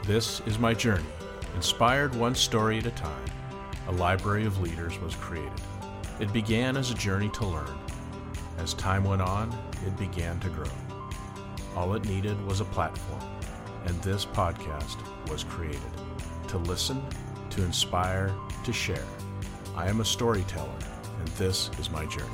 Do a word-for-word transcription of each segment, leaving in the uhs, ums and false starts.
This is my journey. Inspired one story at a time, a library of leaders was created. It began as a journey to learn. As time went on, it began to grow. All it needed was a platform, and this podcast was created. To listen, to inspire, to share. I am a storyteller, and this is my journey.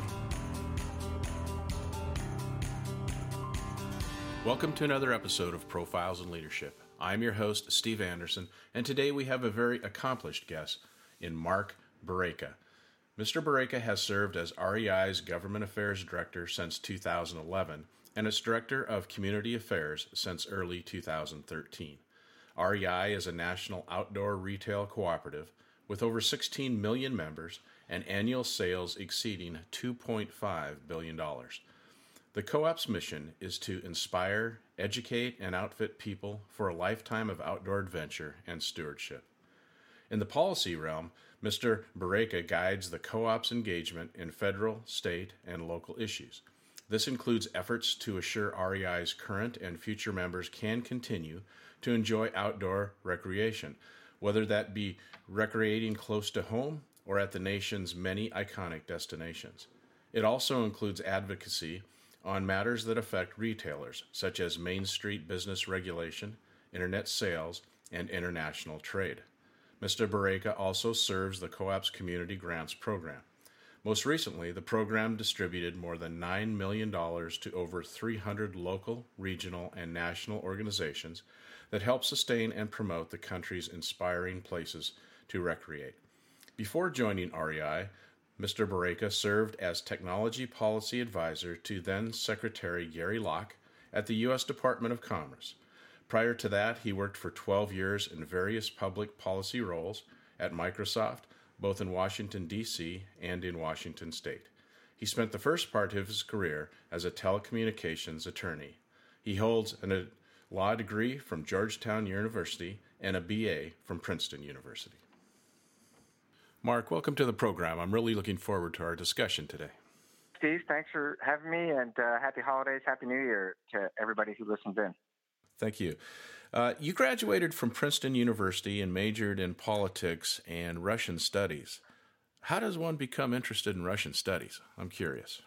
Welcome to another episode of Profiles in Leadership. I'm your host, Steve Anderson, and today we have a very accomplished guest in Mark Barreca. Mister Barreca has served as R E I's Government Affairs Director since two thousand eleven and as Director of Community Affairs since early two thousand thirteen. R E I is a national outdoor retail cooperative with over sixteen million members and annual sales exceeding two point five billion dollars. The co-op's mission is to inspire, educate, and outfit people for a lifetime of outdoor adventure and stewardship. In the policy realm, Mister Barreca guides the co-op's engagement in federal, state, and local issues. This includes efforts to assure R E I's current and future members can continue to enjoy outdoor recreation, whether that be recreating close to home or at the nation's many iconic destinations. It also includes advocacy on matters that affect retailers, such as Main Street business regulation, internet sales, and international trade. Mister Barreca also serves the Co-op's Community Grants Program. Most recently, the program distributed more than nine million dollars to over three hundred local, regional, and national organizations that help sustain and promote the country's inspiring places to recreate. Before joining R E I, Mister Barreca served as Technology Policy Advisor to then-Secretary Gary Locke at the U S Department of Commerce. Prior to that, he worked for twelve years in various public policy roles at Microsoft, both in Washington, D C and in Washington State. He spent the first part of his career as a telecommunications attorney. He holds a law degree from Georgetown University and a B A from Princeton University. Mark, welcome to the program. I'm really looking forward to our discussion today. Steve, thanks for having me, and uh, happy holidays, happy New Year to everybody who listens in. Thank you. Uh, you graduated from Princeton University and majored in politics and Russian studies. How does one become interested in Russian studies? I'm curious.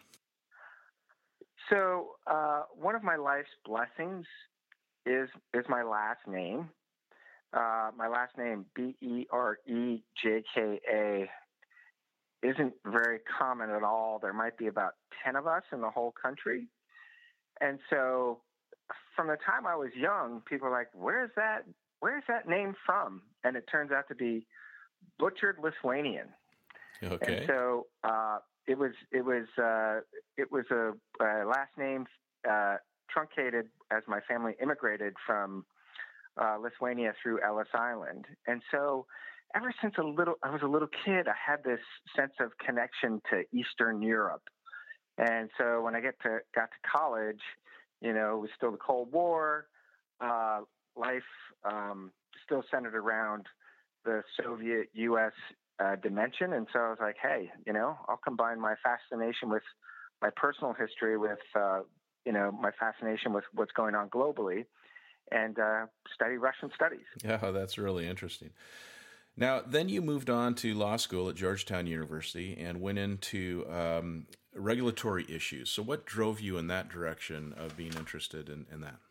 So uh, one of my life's blessings is is my last name. Uh, my last name, B E R E J K A, isn't very common at all. There might be about ten of us in the whole country. And so from the time I was young, people were like, where's that, where's that name from? And it turns out to be Butchered Lithuanian. Okay. And so uh, it was, it was, uh, it was a, a last name uh, truncated as my family immigrated from Uh, Lithuania through Ellis Island. And so ever since a little, I was a little kid, I had this sense of connection to Eastern Europe. And so when I get to, got to college, you know, it was still the Cold War, uh, life um, still centered around the Soviet U S uh, dimension. And so I was like, hey, you know, I'll combine my fascination with my personal history with, uh, you know, my fascination with what's going on globally, and uh, study Russian studies. Yeah, that's really interesting. Now, then you moved on to law school at Georgetown University and went into um, regulatory issues. So what drove you in that direction of being interested in, in that?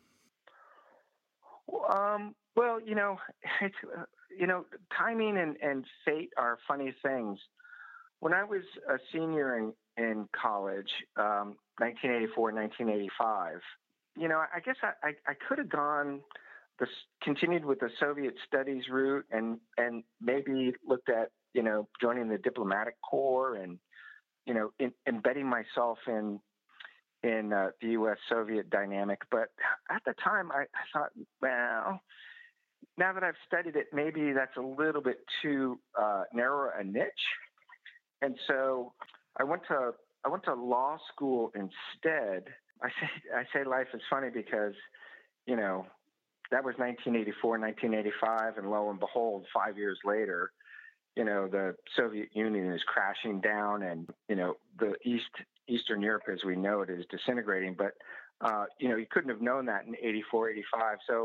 Um, well, you know, it's, uh, you know, timing and, and fate are funny things. When I was a senior in, in college, um, nineteen eighty-four, nineteen eighty-five, you know, I guess I, I, I could have gone, the, continued with the Soviet studies route and, and maybe looked at, you know, joining the diplomatic corps and, you know, in, embedding myself in, in uh, the U S Soviet dynamic. But at the time, I, I thought, well, now that I've studied it, maybe that's a little bit too uh, narrow a niche. And so I went to, I went to law school instead. I say I say life is funny because, you know, that was nineteen eighty-four, nineteen eighty-five, and lo and behold, five years later, you know, the Soviet Union is crashing down, and you know, the East Eastern Europe as we know it is disintegrating. But uh, you know, you couldn't have known that in eighty-four, eighty-five. So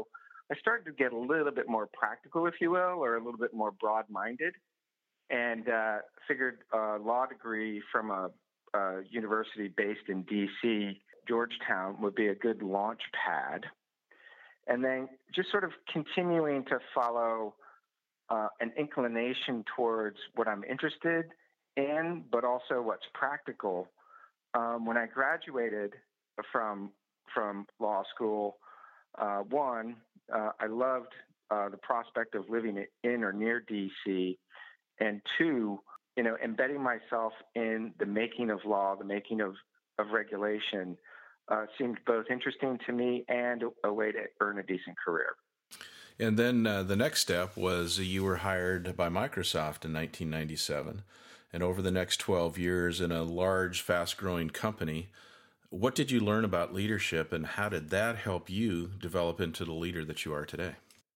I started to get a little bit more practical, if you will, or a little bit more broad-minded, and uh, figured a law degree from a, a university based in D C, Georgetown, would be a good launch pad. And then just sort of continuing to follow uh, an inclination towards what I'm interested in, but also what's practical. Um, when I graduated from from law school, uh, one, uh, I loved uh, the prospect of living in or near D C, and two, you know, embedding myself in the making of law, the making of, of regulation, uh, seemed both interesting to me and a, a way to earn a decent career. And then uh, the next step was you were hired by Microsoft in nineteen ninety-seven. And over the next twelve years in a large, fast-growing company, what did you learn about leadership, and how did that help you develop into the leader that you are today?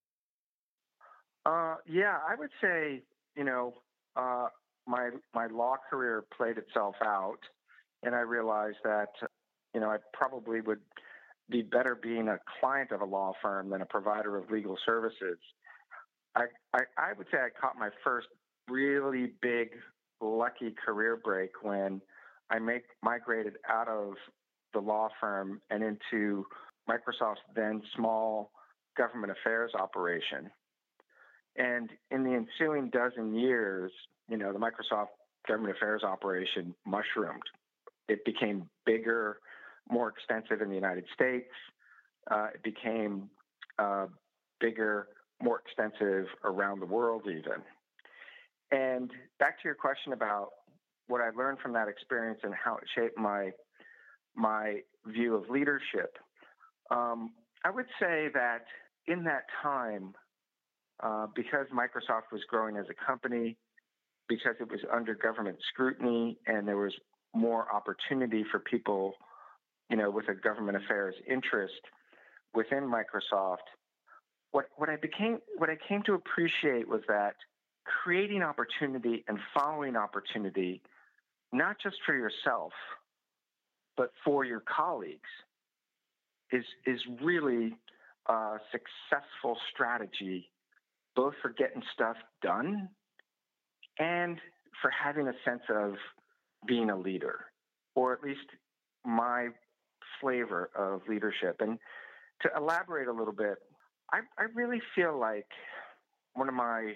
Uh, yeah, I would say, you know, uh, my my law career played itself out, and I realized that, you know, I probably would be better being a client of a law firm than a provider of legal services. I I, I would say I caught my first really big, lucky career break when I make, migrated out of the law firm and into Microsoft's then small government affairs operation. And in the ensuing dozen years, you know, the Microsoft government affairs operation mushroomed. It became bigger, more extensive in the United States. Uh, it became uh, bigger, more extensive around the world even. And back to your question about what I learned from that experience and how it shaped my my view of leadership, um, I would say that in that time, uh, because Microsoft was growing as a company, because it was under government scrutiny, and there was more opportunity for people, you know, with a government affairs interest within Microsoft, what what I became what I came to appreciate was that creating opportunity and following opportunity, not just for yourself, but for your colleagues, is is really a successful strategy, both for getting stuff done and for having a sense of being a leader, or at least my flavor of leadership. And to elaborate a little bit, I, I really feel like one of my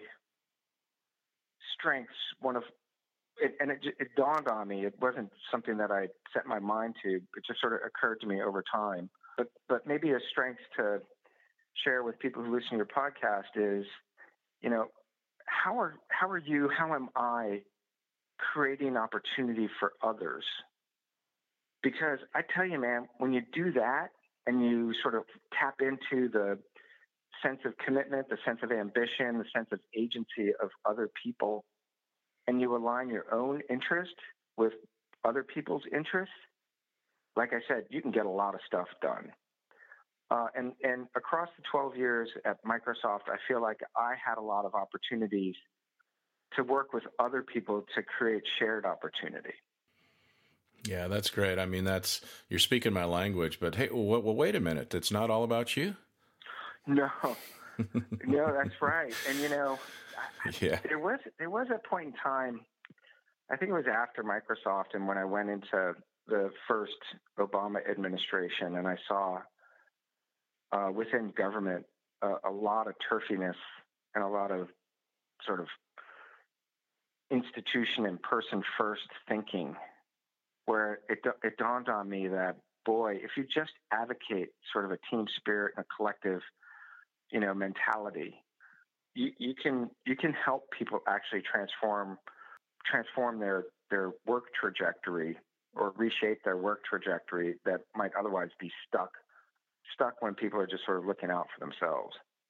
strengths, one of it, and it, it dawned on me, it wasn't something that I set my mind to, it just sort of occurred to me over time. But but maybe a strength to share with people who listen to your podcast is, you know, how are how are you, how am I creating opportunity for others? Because I tell you, man, when you do that and you sort of tap into the sense of commitment, the sense of ambition, the sense of agency of other people, and you align your own interest with other people's interests, like I said, you can get a lot of stuff done. Uh, and, and across the twelve years at Microsoft, I feel like I had a lot of opportunities to work with other people to create shared opportunity. Yeah, that's great. I mean, that's, you're speaking my language, but hey, well, well wait a minute. It's not all about you? No, no, that's right. And, you know, yeah. there was, there was a point in time, I think it was after Microsoft, and when I went into the first Obama administration, and I saw uh, within government uh, a lot of turfiness and a lot of sort of institution and person first thinking, where it, it dawned on me that, boy, if you just advocate sort of a team spirit and a collective, you know, mentality, you, you can you can help people actually transform transform their their work trajectory, or reshape their work trajectory that might otherwise be stuck stuck when people are just sort of looking out for themselves.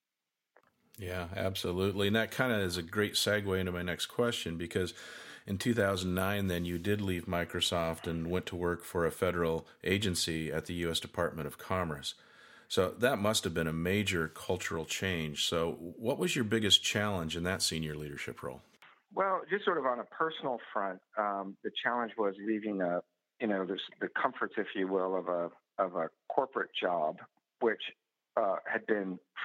Yeah, absolutely. And that kind of is a great segue into my next question, because in two thousand nine, then you did leave Microsoft and went to work for a federal agency at the U S Department of Commerce. So that must have been a major cultural change. So what was your biggest challenge in that senior leadership role? Well, just sort of on a personal front, um, the challenge was leaving a, you know, this, the comforts, if you will, of a of a corporate job, which uh, had been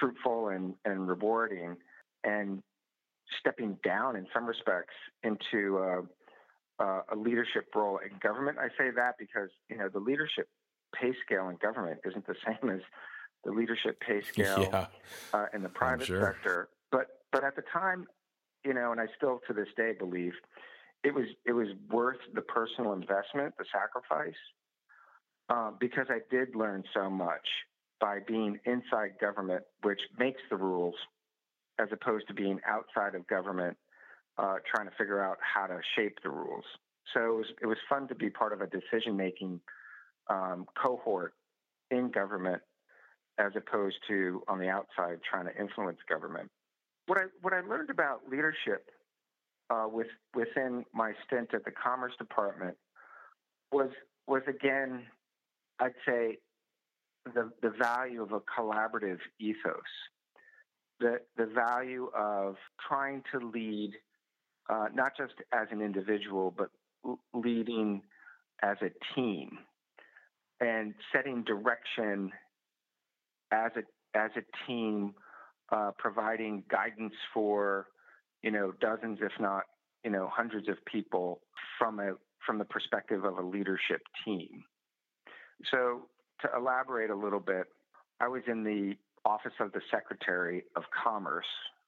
fruitful and, and rewarding, and stepping down in some respects into uh, uh, a leadership role in government. I say that because, you know, the leadership pay scale in government isn't the same as the leadership pay scale Yeah, uh, in the private sure. sector. But but at the time, you know, and I still to this day believe it was it was worth the personal investment, the sacrifice, uh, because I did learn so much by being inside government, which makes the rules, as opposed to being outside of government, uh, trying to figure out how to shape the rules. So it was it was fun to be part of a decision making um, cohort in government, as opposed to on the outside trying to influence government. What I what I learned about leadership uh, with within my stint at the Commerce Department was was again, I'd say, the the value of a collaborative ethos, the the value of trying to lead uh, not just as an individual, but l- leading as a team and setting direction as a as a team, uh, providing guidance for, you know, dozens, if not, you know, hundreds of people from a from the perspective of a leadership team. So to elaborate a little bit, I was in the Office of the Secretary of Commerce.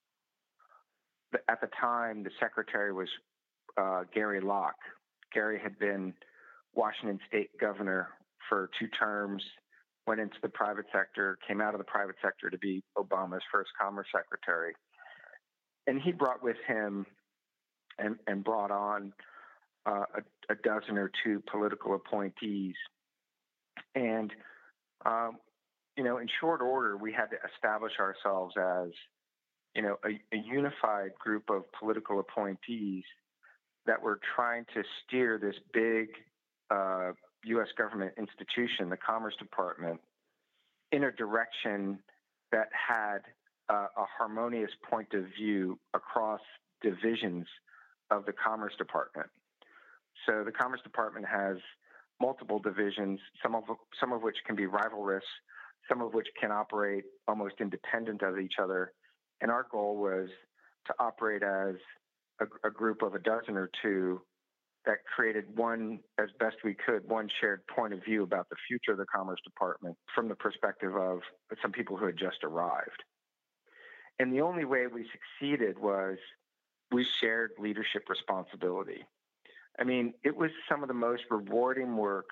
At the time, the secretary was uh, Gary Locke. Gary had been Washington State governor for two terms, went into the private sector, came out of the private sector to be Obama's first commerce secretary. And he brought with him and, and brought on uh, a, a dozen or two political appointees. And, um, you know, in short order, we had to establish ourselves as, you know, a, a unified group of political appointees that were trying to steer this big uh, U S government institution, the Commerce Department, in a direction that had uh, a harmonious point of view across divisions of the Commerce Department. So the Commerce Department has multiple divisions, some of some of which can be rivalrous, some of which can operate almost independent of each other. And our goal was to operate as a, a group of a dozen or two that created one, as best we could, one shared point of view about the future of the Commerce Department from the perspective of some people who had just arrived. And the only way we succeeded was we shared leadership responsibility. I mean, it was some of the most rewarding work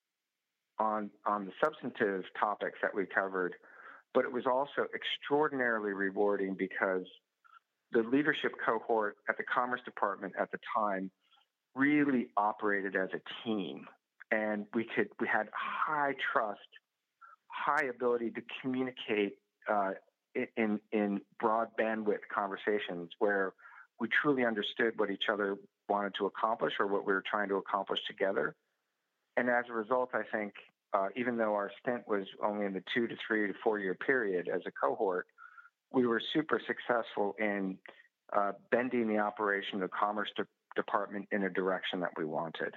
on, on the substantive topics that we covered, but it was also extraordinarily rewarding because the leadership cohort at the Commerce Department at the time really operated as a team, and we could we had high trust, high ability to communicate uh, in in broad bandwidth conversations where we truly understood what each other wanted to accomplish or what we were trying to accomplish together. And as a result, I think uh, even though our stint was only in the two to three to four year period as a cohort, we were super successful in uh, bending the operation of the Commerce de- Department in a direction that we wanted.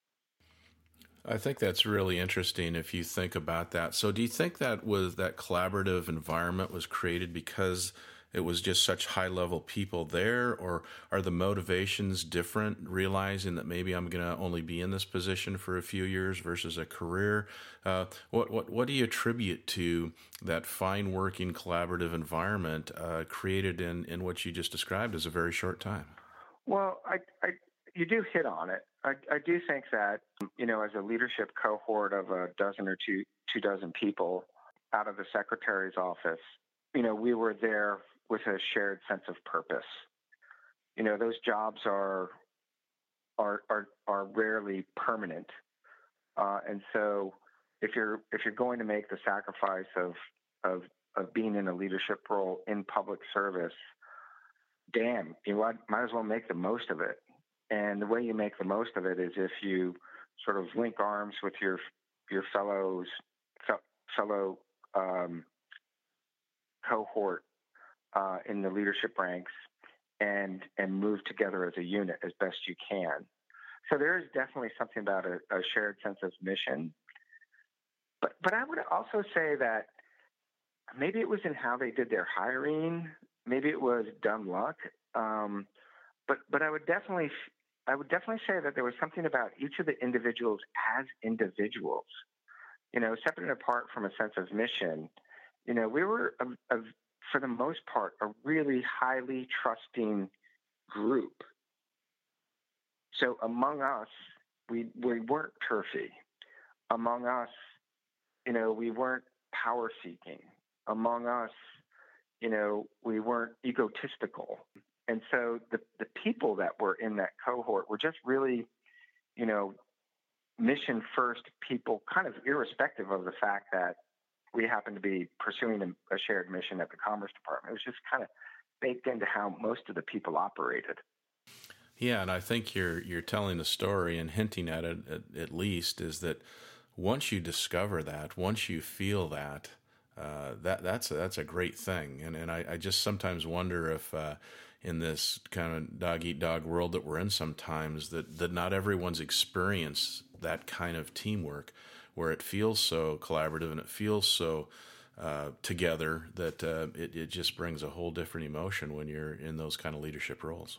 I think that's really interesting if you think about that. So do you think that was that collaborative environment was created because it was just such high-level people there, or are the motivations different, realizing that maybe I'm going to only be in this position for a few years versus a career? Uh, what, what, what do you attribute to that fine working collaborative environment uh, created in, in what you just described as a very short time? Well, I, I, you do hit on it. I, I do think that, you know, as a leadership cohort of a dozen or two, two dozen people out of the secretary's office, you know, we were there with a shared sense of purpose. You know, those jobs are are are, are rarely permanent, uh, and so if you're if you're going to make the sacrifice of of of being in a leadership role in public service, damn, you know, might as well make the most of it. And the way you make the most of it is if you sort of link arms with your your fellows fellow um, cohort uh, in the leadership ranks and and move together as a unit as best you can. So there is definitely something about a, a shared sense of mission. But but I would also say that maybe it was in how they did their hiring. Maybe it was dumb luck. Um, but but I would definitely I would definitely say that there was something about each of the individuals as individuals. You know, separate and apart from a sense of mission. You know, we were a, a, for the most part a really highly trusting group. So among us, we we weren't turfy. Among us, you know, we weren't power seeking. Among us, you know, we weren't egotistical. And so the, the people that were in that cohort were just really, you know, mission first people, kind of irrespective of the fact that we happened to be pursuing a, a shared mission at the Commerce Department. It was just kind of baked into how most of the people operated. Yeah, and I think you're you're telling the story and hinting at it at, at least is that once you discover that, once you feel that, uh, that that's a, that's a great thing. And and I, I just sometimes wonder if uh, in this kind of dog eat dog world that we're in sometimes that that not everyone's experienced that kind of teamwork where it feels so collaborative and it feels so uh, together that uh, it it just brings a whole different emotion when you're in those kind of leadership roles.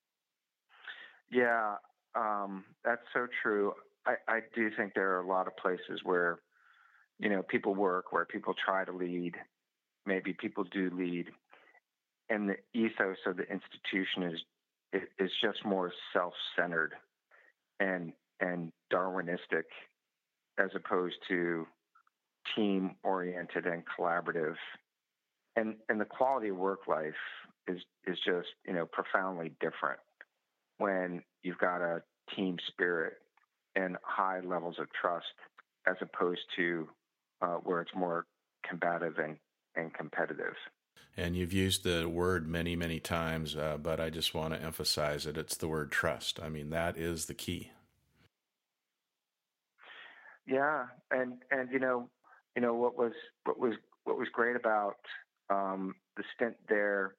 Yeah, um, that's so true. I, I do think there are a lot of places where, you know, people work, where people try to lead, maybe people do lead, and the ethos of the institution is is just more self-centered and and Darwinistic as opposed to team-oriented and collaborative. And and the quality of work life is is just, you know, profoundly different when you've got a team spirit and high levels of trust as opposed to uh, where it's more combative and, and competitive. And you've used the word many, many times, uh, but I just want to emphasize it. It's the word trust. I mean, that is the key. Yeah, and and you know, you know what was what was what was great about um, the stint there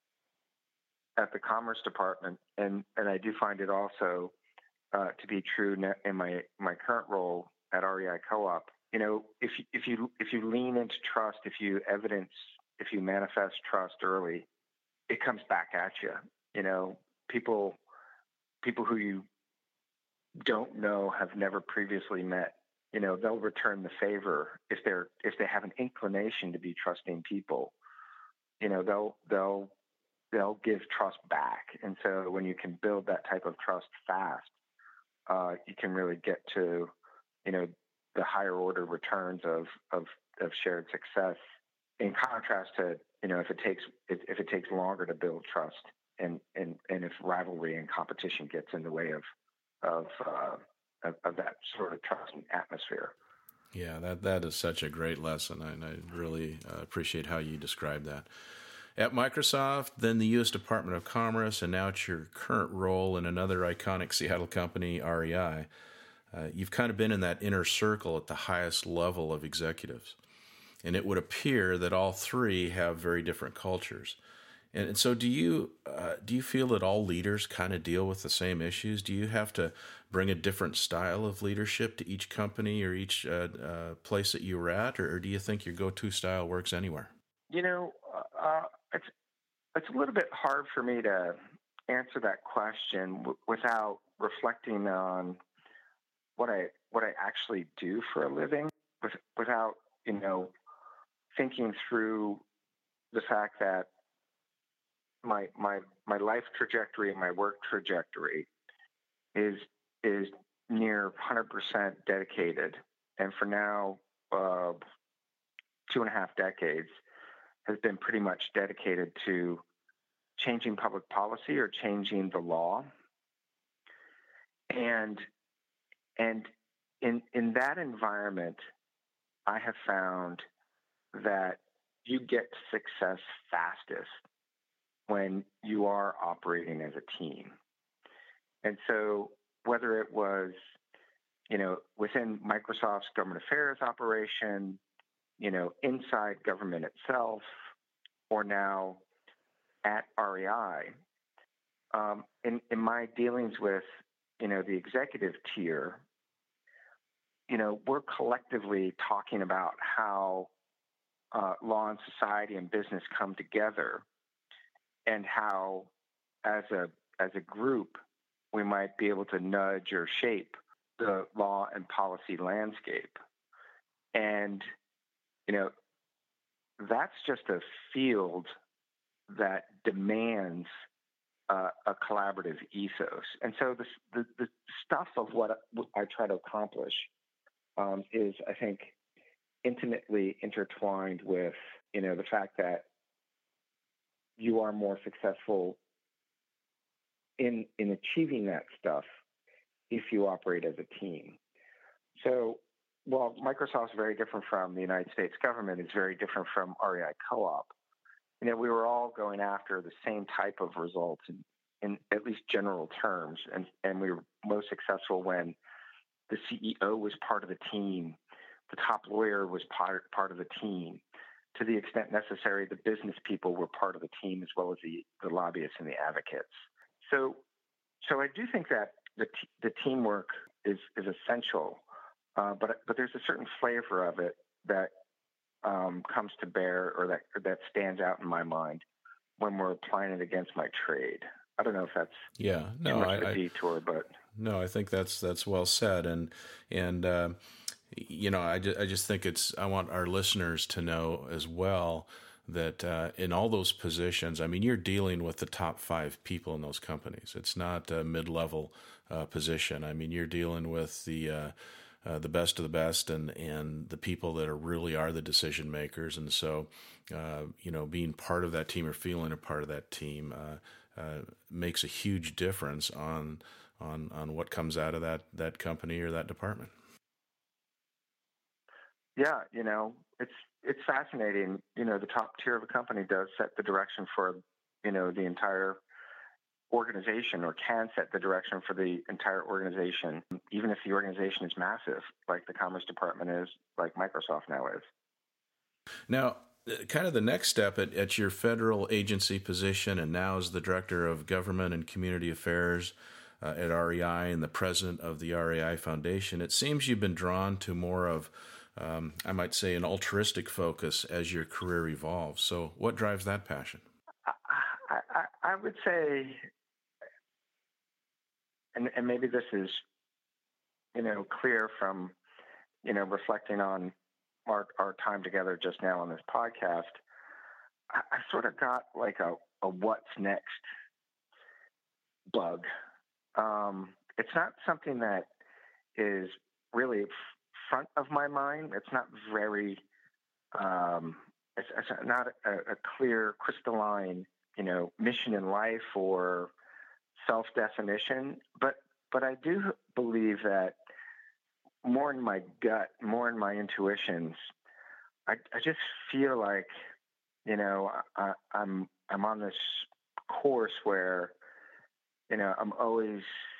at the Commerce Department, and and I do find it also uh, to be true in my my current role at R E I Co-op. You know, if you, if you if you lean into trust, if you evidence, if you manifest trust early, it comes back at you. You know, people people who you don't know, have never previously met, you know, they'll return the favor if they're if they have an inclination to be trusting people. You know, they'll they'll they'll give trust back. And so when you can build that type of trust fast, uh, you can really get to, you know, the higher order returns of, of, of shared success, in contrast to, you know, if it takes, if, if it takes longer to build trust and, and, and if rivalry and competition gets in the way of, of, uh, of, of that sort of trust atmosphere. Yeah, that, that is such a great lesson. And I really uh, appreciate how you describe that. At Microsoft, then the U S Department of Commerce, and now it's your current role in another iconic Seattle company, R E I. Uh, you've kind of been in that inner circle at the highest level of executives. And it would appear that all three have very different cultures. And, and so do you uh, do you feel that all leaders kind of deal with the same issues? Do you have to bring a different style of leadership to each company or each uh, uh, place that you were at? Or, or do you think your go-to style works anywhere? You know, uh, it's it's a little bit hard for me to answer that question w- without reflecting on what I what I actually do for a living, with, without you know thinking through the fact that my my my life trajectory and my work trajectory is is near one hundred percent dedicated, and for now uh, two and a half decades has been pretty much dedicated to changing public policy or changing the law. And and in in that environment, I have found that you get success fastest when you are operating as a team. And so whether it was, you know, within Microsoft's government affairs operation, you know, inside government itself, or now at R E I, um, in, in my dealings with, you know, the executive tier, you know, we're collectively talking about how uh, law and society and business come together, and how, as a as a group, we might be able to nudge or shape the law and policy landscape. And you know, that's just a field that demands uh, a collaborative ethos. And so the, the, the stuff of what I try to accomplish um, is, I think, intimately intertwined with, you know, the fact that you are more successful in in achieving that stuff if you operate as a team. So while Microsoft's very different from the United States government, it's very different from R E I Co-op. You know, we were all going after the same type of results in, in at least general terms, and, and we were most successful when the C E O was part of the team, the top lawyer was part, part of the team. To the extent necessary, the business people were part of the team, as well as the, the lobbyists and the advocates. So, so I do think that the, t- the teamwork is, is essential, uh, but, but there's a certain flavor of it that um, comes to bear, or that, or that stands out in my mind when we're applying it against my trade. I don't know if that's yeah, no, too much I, of a I, detour, but no, I think that's that's well said, and and uh, you know, I just, I just think it's, I want our listeners to know as well that uh, in all those positions, I mean, you're dealing with the top five people in those companies. It's not a mid-level uh, position. I mean, you're dealing with the uh, uh, the best of the best, and, and the people that are really are the decision makers. And so, uh, you know, being part of that team or feeling a part of that team uh, uh, makes a huge difference on on on what comes out of that that company or that department. Yeah, you know, it's it's fascinating. You know, the top tier of a company does set the direction for, you know, the entire organization, or can set the direction for the entire organization, even if the organization is massive, like the Commerce Department is, like Microsoft now is. Now, kind of the next step at, at your federal agency position, and now as the Director of Government and Community Affairs uh, at R E I and the President of the R E I Foundation, it seems you've been drawn to more of Um, I might say an altruistic focus as your career evolves. So what drives that passion? I, I, I would say, and, and maybe this is, you know, clear from, you know, reflecting on our, our time together just now on this podcast, I, I sort of got like a, a what's next bug. Um, it's not something that is really front of my mind. It's not very, um, it's, it's not a, a clear, crystalline, you know, mission in life or self-definition. But, but I do believe that more in my gut, more in my intuitions, I, I just feel like, you know, I, I'm, I'm on this course where, you know, I'm always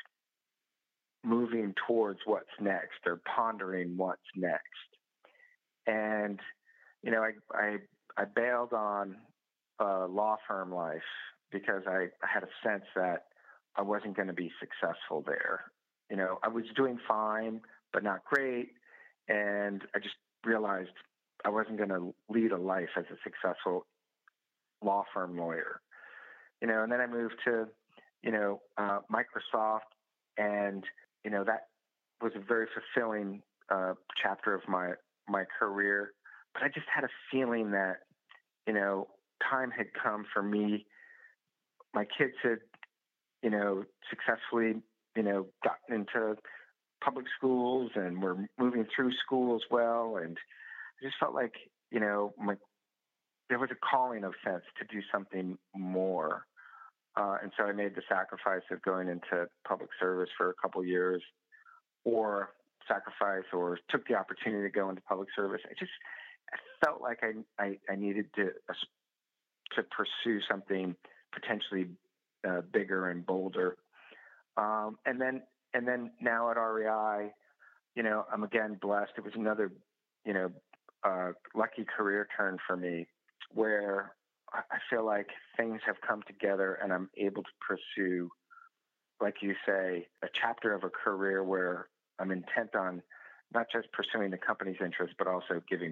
moving towards what's next, or pondering what's next. And, you know, I, I, I bailed on uh, law firm life because I, I had a sense that I wasn't going to be successful there. You know, I was doing fine, but not great. And I just realized I wasn't going to lead a life as a successful law firm lawyer. You know, and then I moved to, you know, uh, Microsoft, and you know, that was a very fulfilling uh, chapter of my, my career. But I just had a feeling that, you know, time had come for me. My kids had, you know, successfully, you know, gotten into public schools and were moving through school as well. And I just felt like, you know, my, there was a calling of sense to do something more. Uh, and so I made the sacrifice of going into public service for a couple of years, or sacrifice or took the opportunity to go into public service. I just I felt like I, I, I needed to uh, to pursue something potentially uh, bigger and bolder. Um, and then and then now at R E I, you know, I'm again blessed. It was another, you know, uh, lucky career turn for me, where I feel like things have come together and I'm able to pursue, like you say, a chapter of a career where I'm intent on not just pursuing the company's interests, but also giving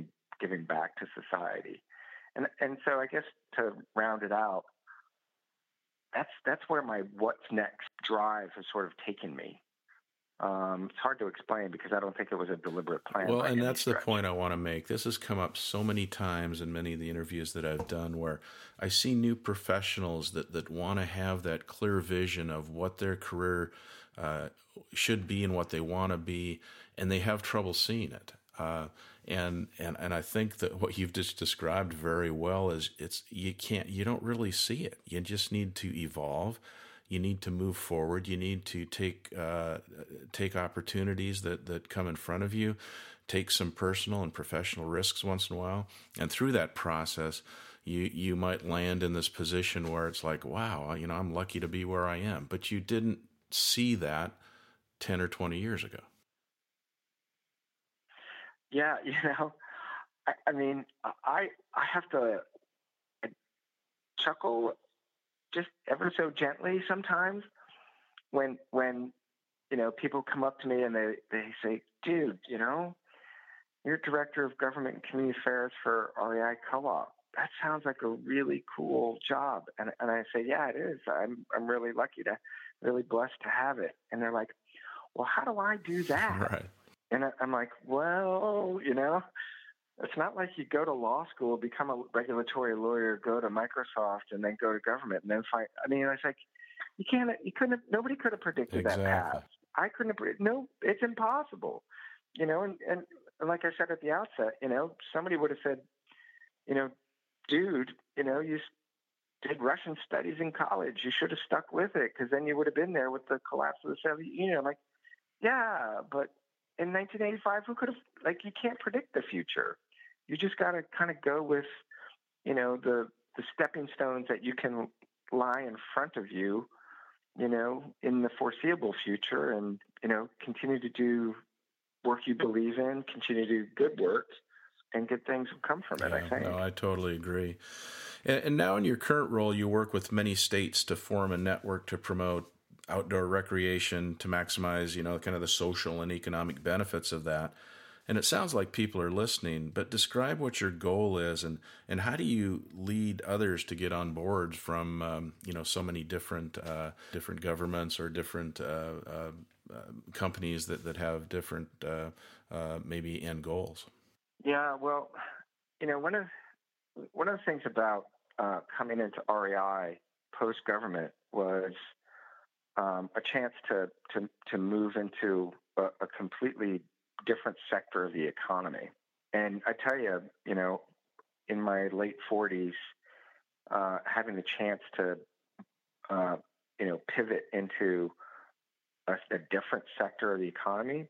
giving back to society. And and so I guess to round it out, that's that's where my what's next drive has sort of taken me. Um, it's hard to explain because I don't think it was a deliberate plan. Well, by and any that's the stretch. point I want to make. This has come up so many times in many of the interviews that I've done where I see new professionals that, that want to have that clear vision of what their career uh, should be and what they want to be, and they have trouble seeing it. Uh, and, and and I think that what you've just described very well is it's you can't you don't really see it. You just need to evolve. You need to move forward. You need to take uh, take opportunities that, that come in front of you, take some personal and professional risks once in a while, and through that process, you you might land in this position where it's like, wow, you know, I'm lucky to be where I am. But you didn't see that ten or twenty years ago. Yeah, you know, I, I mean, I I have to chuckle just ever so gently sometimes when when you know people come up to me and they they say, dude, you know, you're director of government and community affairs for R E I Co-op. That sounds like a really cool job. And and I say, yeah, it is. I'm I'm really lucky to, really blessed to have it. And they're like, well, how do I do that? Right. And I, I'm like, well, you know, it's not like you go to law school, become a regulatory lawyer, go to Microsoft, and then go to government, and then find. I mean, it's like you can't, you couldn't, have, nobody could have predicted Exactly. that path. I couldn't have. No, it's impossible. You know, and, and and like I said at the outset, you know, somebody would have said, you know, dude, you know, you did Russian studies in college. You should have stuck with it because then you would have been there with the collapse of the Soviet Union. I'm like, yeah, but in nineteen eighty-five, who could have, like, you can't predict the future. You just got to kind of go with, you know, the, the stepping stones that you can lie in front of you, you know, in the foreseeable future and, you know, continue to do work you believe in, continue to do good work, and good things will come from it, Yeah, I think. No, I totally agree. And, and now in your current role, you work with many states to form a network to promote outdoor recreation to maximize, you know, kind of the social and economic benefits of that. And it sounds like people are listening, but describe what your goal is and, and how do you lead others to get on board from, um, you know, so many different uh, different governments or different uh, uh, uh, companies that, that have different uh, uh, maybe end goals? Yeah, well, you know, one of, one of the things about uh, coming into R E I post-government was um, a chance to, to, to move into a, a completely different sector of the economy. And I tell you, you know, in my late forties, uh, having the chance to, uh, you know, pivot into a, a different sector of the economy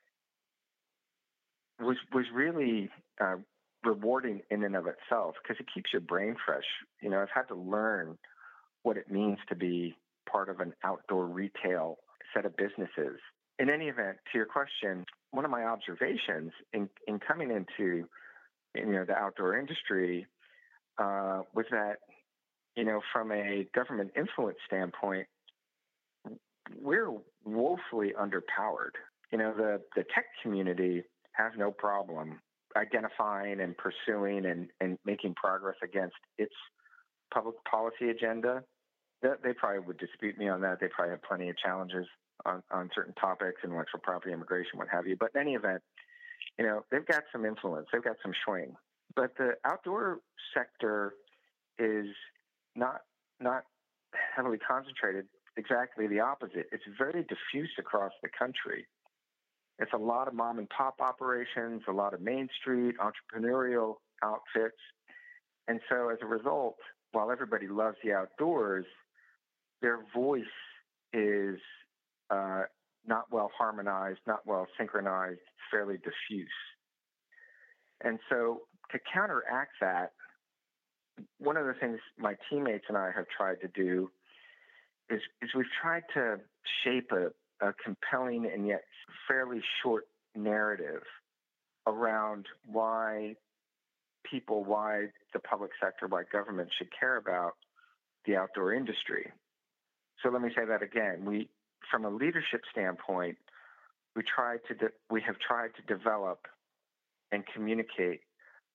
was was really uh, rewarding in and of itself because it keeps your brain fresh. You know, I've had to learn what it means to be part of an outdoor retail set of businesses. In any event, to your question, one of my observations in, in coming into, you know, the outdoor industry uh, was that, you know, from a government influence standpoint, we're woefully underpowered. You know, the, the tech community has no problem identifying and pursuing and, and making progress against its public policy agenda. They, they probably would dispute me on that. They probably have plenty of challenges on, on certain topics, intellectual property, immigration, what have you. But in any event, you know, they've got some influence. They've got some swing. But the outdoor sector is not not heavily concentrated. Exactly the opposite. It's very diffuse across the country. It's a lot of mom and pop operations, a lot of Main Street entrepreneurial outfits. And so as a result, while everybody loves the outdoors, their voice is uh, not well harmonized, not well synchronized, fairly diffuse. And so to counteract that, one of the things my teammates and I have tried to do is, is we've tried to shape a, a compelling and yet fairly short narrative around why people, why the public sector, why government should care about the outdoor industry. So let me say that again. We, from a leadership standpoint, we tried to de- we have tried to develop and communicate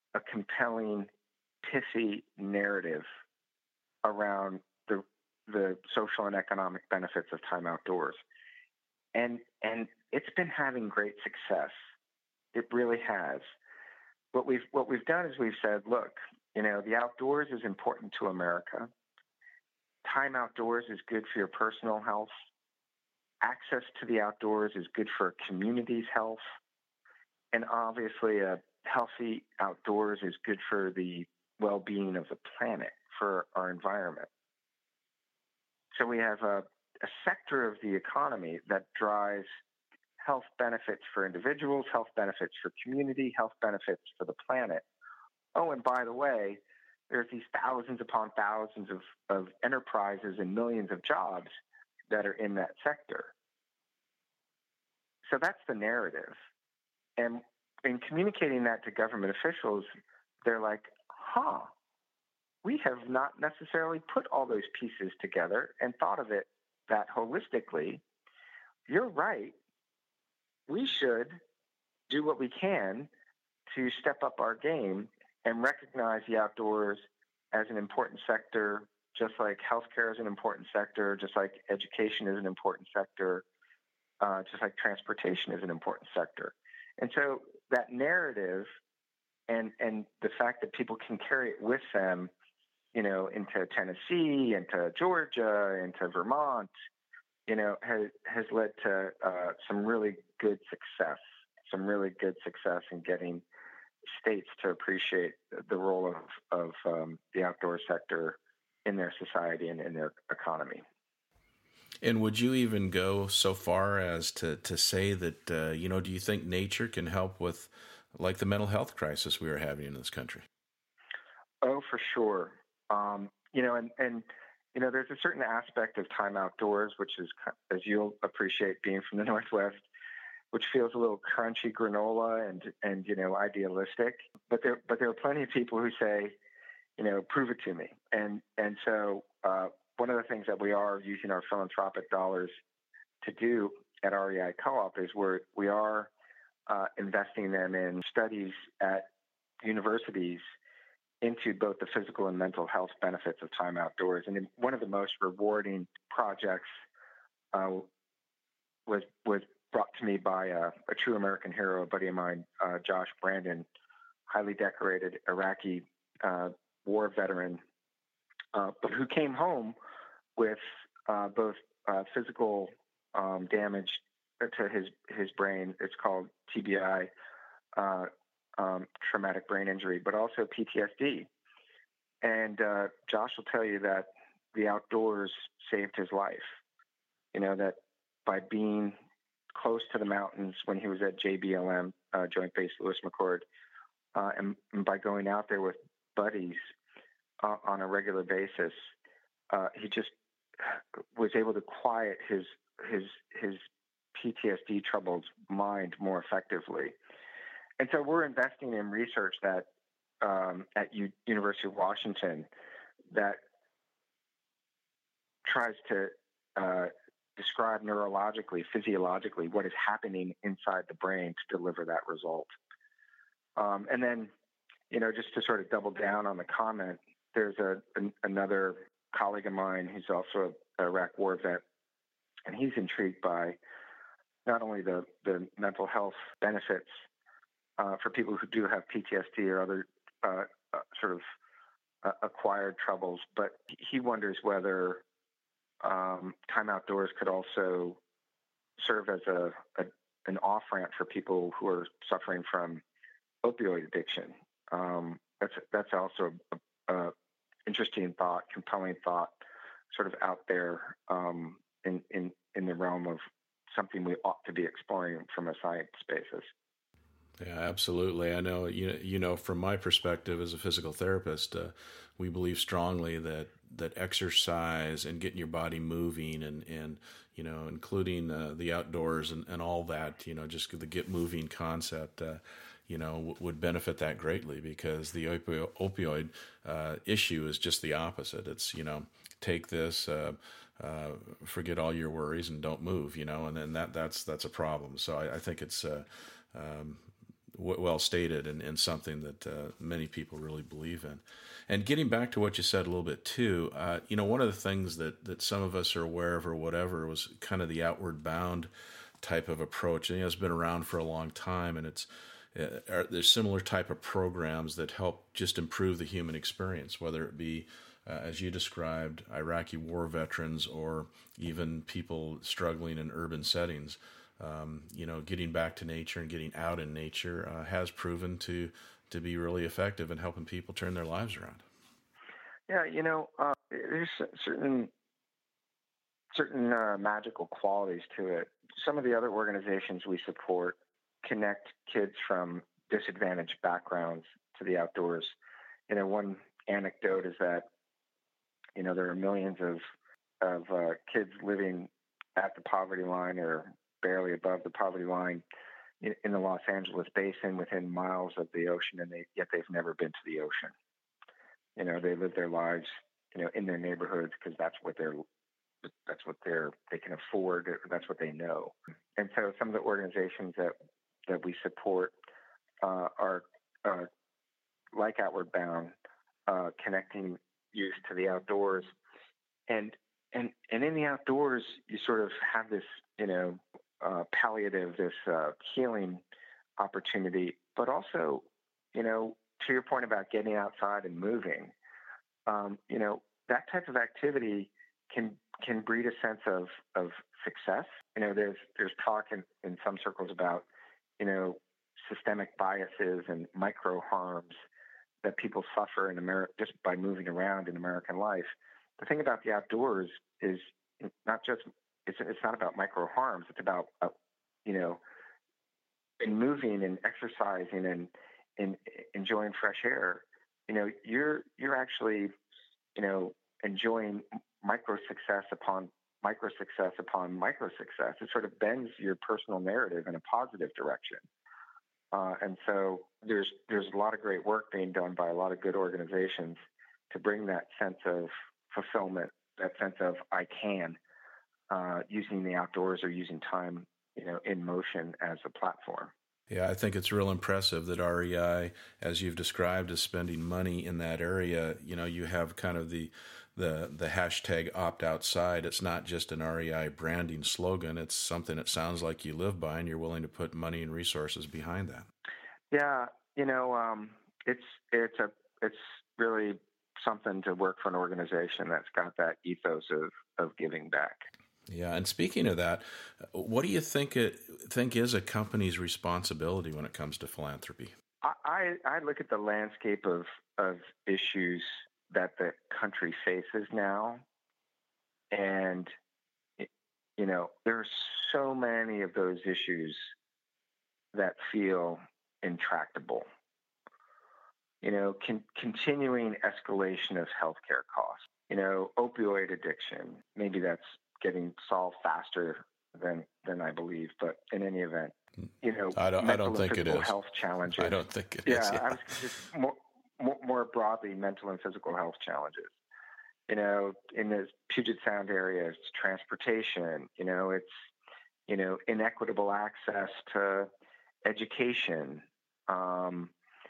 a compelling, pithy narrative around the the social and economic benefits of time outdoors. And and it's been having great success. It really has. What we've what we've done is we've said, look, you know, the outdoors is important to America. Time outdoors is good for your personal health. Access to the outdoors is good for a community's health. And obviously, a healthy outdoors is good for the well-being of the planet, for our environment. So we have a, a sector of the economy that drives health benefits for individuals, health benefits for community, health benefits for the planet. Oh, and by the way, there's these thousands upon thousands of, of enterprises and millions of jobs that are in that sector. So that's the narrative. And in communicating that to government officials, they're like, huh, we have not necessarily put all those pieces together and thought of it that holistically. You're right. We should do what we can to step up our game and recognize the outdoors as an important sector, just like healthcare is an important sector, just like education is an important sector, uh, just like transportation is an important sector. And so that narrative and and the fact that people can carry it with them, you know, into Tennessee, into Georgia, into Vermont, you know, has has led to uh, some really good success, some really good success in getting states to appreciate the role of of um, the outdoor sector in their society and in their economy. And would you even go so far as to, to say that, uh, you know, do you think nature can help with, like, the mental health crisis we are having in this country? Oh, for sure. Um, you know, and, and, you know, there's a certain aspect of time outdoors, which is, as you'll appreciate being from the Northwest, which feels a little crunchy granola and, and, you know, idealistic. But there, but there are plenty of people who say, you know, prove it to me. And, and so, uh, one of the things that we are using our philanthropic dollars to do at R E I Co-op is we're, we are uh, investing them in studies at universities into both the physical and mental health benefits of time outdoors. And one of the most rewarding projects uh, was was brought to me by a, a true American hero, a buddy of mine, uh, Josh Brandon, highly decorated Iraqi uh, war veteran, uh, but who came home with uh, both uh, physical um, damage to his his brain. It's called T B I, uh, um, traumatic brain injury, but also P T S D. And uh, Josh will tell you that the outdoors saved his life. You know, that by being close to the mountains when he was at J B L M, uh, Joint Base Lewis McChord, uh, and, and by going out there with buddies uh, on a regular basis, uh, he just was able to quiet his his his P T S D troubled mind more effectively. And so we're investing in research that um, at U- University of Washington that tries to uh, describe neurologically, physiologically, what is happening inside the brain to deliver that result. Um, and then, you know, just to sort of double down on the comment, there's a, an, another colleague of mine who's also a Iraq war vet, and he's intrigued by not only the, the mental health benefits uh, for people who do have P T S D or other uh, uh, sort of uh, acquired troubles, but he wonders whether um, time outdoors could also serve as a, a an off-ramp for people who are suffering from opioid addiction. Um, that's that's also a, a interesting thought, compelling thought, sort of out there um, in, in in the realm of something we ought to be exploring from a science basis. Yeah, absolutely. I know, you, you know, from my perspective as a physical therapist, uh, we believe strongly that, that exercise and getting your body moving and, and you know, including uh, the outdoors and, and all that, you know, just the get moving concept, uh, you know, w- would benefit that greatly, because the opio- opioid uh, issue is just the opposite. It's, you know, take this, uh, uh, forget all your worries and don't move, you know, and then that that's that's a problem. So I, I think it's uh, um, w- well stated, and, and something that uh, many people really believe in. And getting back to what you said a little bit too, uh, you know, one of the things that, that some of us are aware of or whatever was kind of the outward bound type of approach. And, you know, it's been around for a long time, and it's uh, are, there's similar type of programs that help just improve the human experience, whether it be uh, as you described, Iraqi war veterans, or even people struggling in urban settings. Um, you know, getting back to nature and getting out in nature uh, has proven to to be really effective in helping people turn their lives around. Yeah, you know, uh, there's certain certain uh, magical qualities to it. Some of the other organizations we support connect kids from disadvantaged backgrounds to the outdoors. You know, one anecdote is that, you know, there are millions of of uh, kids living at the poverty line or barely above the poverty line in, in the Los Angeles basin, within miles of the ocean, and they, yet they've never been to the ocean. You know, they live their lives, you know, in their neighborhoods because that's what they're that's what they're they can afford. That's what they know. And so, some of the organizations that that we support uh, are uh, like Outward Bound, uh, connecting youth to the outdoors, and and and in the outdoors, you sort of have this, you know, uh, palliative, this uh, healing opportunity, but also, you know, to your point about getting outside and moving, um, you know, that type of activity can can breed a sense of of success. You know, there's there's talk in, in some circles about, you know, systemic biases and micro harms that people suffer in America just by moving around in American life. The thing about the outdoors is not just it's it's not about micro harms. It's about uh, you know, in moving and exercising and and enjoying fresh air. You know, you're you're actually, you know, enjoying micro success upon micro success upon micro success. It sort of bends your personal narrative in a positive direction. Uh, and so there's there's a lot of great work being done by a lot of good organizations to bring that sense of fulfillment, that sense of I can, uh, using the outdoors or using time, you know, in motion as a platform. Yeah, I think it's real impressive that R E I, as you've described, is spending money in that area. You know, you have kind of the the the hashtag opt outside. It's not just an R E I branding slogan. It's something that sounds like you live by, and you're willing to put money and resources behind that. Yeah, you know, um, it's it's a it's really something to work for an organization that's got that ethos of of giving back. Yeah, and speaking of that, what do you think it think is a company's responsibility when it comes to philanthropy? I, I, I look at the landscape of of issues that the country faces now, and you know, there are so many of those issues that feel intractable. You know, con- continuing escalation of healthcare costs. You know, opioid addiction. Maybe that's getting solved faster than than I believe, but in any event, you know, I don't. I don't think it is. Health challenges. I don't think it yeah, is. Yeah, I was just more, more more broadly, mental and physical health challenges. You know, in the Puget Sound area, it's transportation. You know, it's you know inequitable access to education. Um,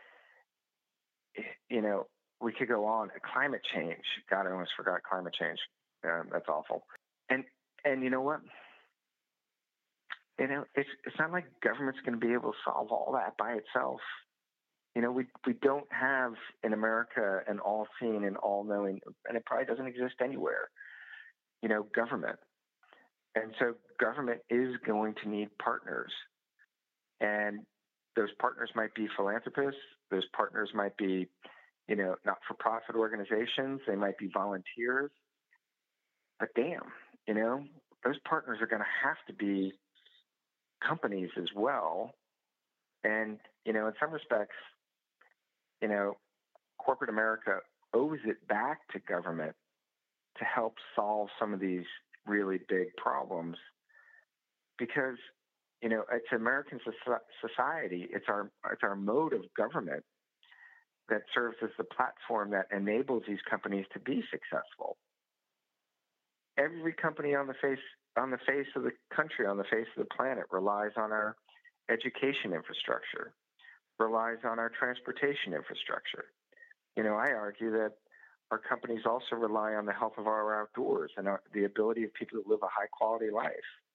you know, we could go on. Climate change. God, I almost forgot climate change. Um, that's awful. And and you know what? You know, it's it's not like government's going to be able to solve all that by itself. You know, we we don't have in America an all-seeing and all-knowing, and it probably doesn't exist anywhere. You know, government, and so government is going to need partners, and those partners might be philanthropists. Those partners might be, you know, not-for-profit organizations. They might be volunteers. But damn, you know, those partners are going to have to be companies as well. And, you know, in some respects, you know, corporate America owes it back to government to help solve some of these really big problems because, you know, it's American society. It's our, it's our mode of government that serves as the platform that enables these companies to be successful. Every company on the face on the face of the country, on the face of the planet, relies on our education infrastructure, relies on our transportation infrastructure. You know, I argue that our companies also rely on the health of our outdoors and our, the ability of people to live a high quality life.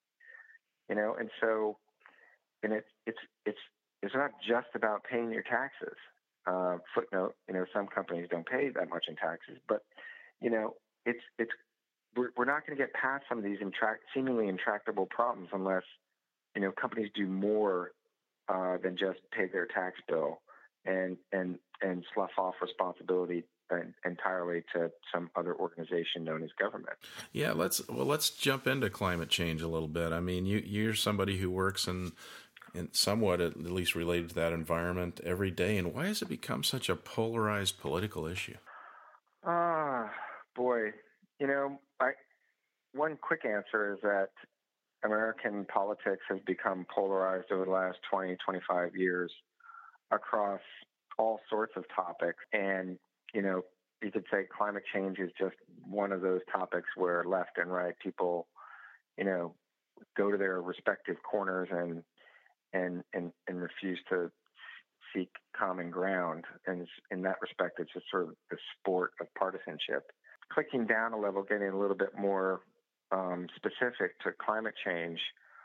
You know, and so, and it's it's it's it's not just about paying your taxes. Uh, footnote: you know, some companies don't pay that much in taxes, but you know, it's it's we're, we're not going to get past some of these intract, seemingly intractable problems unless you know companies do more uh, than just pay their tax bill and and and slough off responsibility entirely to some other organization known as government. Yeah, let's well let's jump into climate change a little bit. I mean, you you're somebody who works in in somewhat at least related to that environment every day, and why has it become such a polarized political issue? Ah, boy, you know, I one quick answer is that American politics has become polarized over the last twenty, twenty-five years across all sorts of topics. And, you know, you could say climate change is just one of those topics where left and right people, you know, go to their respective corners and and and, and refuse to seek common ground. And in that respect, it's just sort of the sport of partisanship. Clicking down a level, getting a little bit more um, specific to climate change,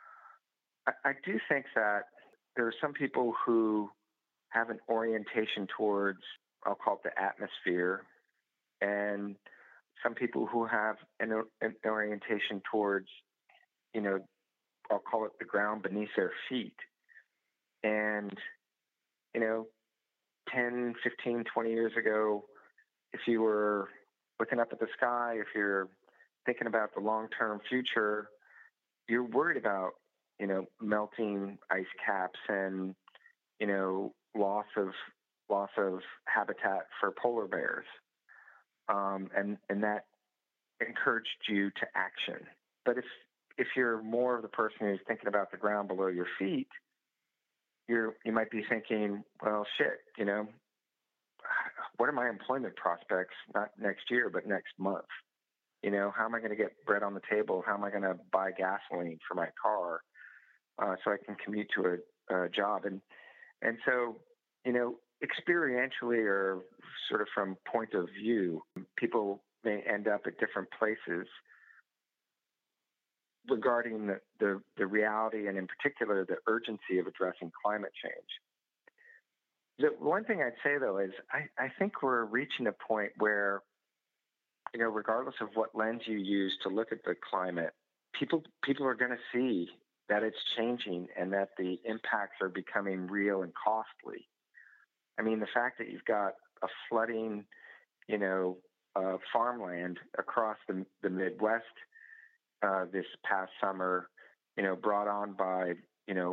I, I do think that there are some people who have an orientation towards, I'll call it the atmosphere, and some people who have an, an orientation towards, you know, I'll call it the ground beneath their feet. And, you know, ten, fifteen, twenty years ago, if you were looking up at the sky, if you're thinking about the long-term future, you're worried about, you know, melting ice caps and, you know, loss of loss of habitat for polar bears, um, and and that encouraged you to action. But if if you're more of the person who's thinking about the ground below your feet, you're you might be thinking, well, shit, you know, what are my employment prospects? Not next year, but next month. You know, how am I going to get bread on the table? How am I going to buy gasoline for my car uh, so I can commute to a, a job? And And so, you know, experientially or sort of from point of view, people may end up at different places regarding the, the, the reality and in particular the urgency of addressing climate change. The one thing I'd say, though, is I, I think we're reaching a point where, you know, regardless of what lens you use to look at the climate, people people are going to see that it's changing and that the impacts are becoming real and costly. I mean, the fact that you've got a flooding, you know, uh, farmland across the, the Midwest uh, this past summer, you know, brought on by, you know,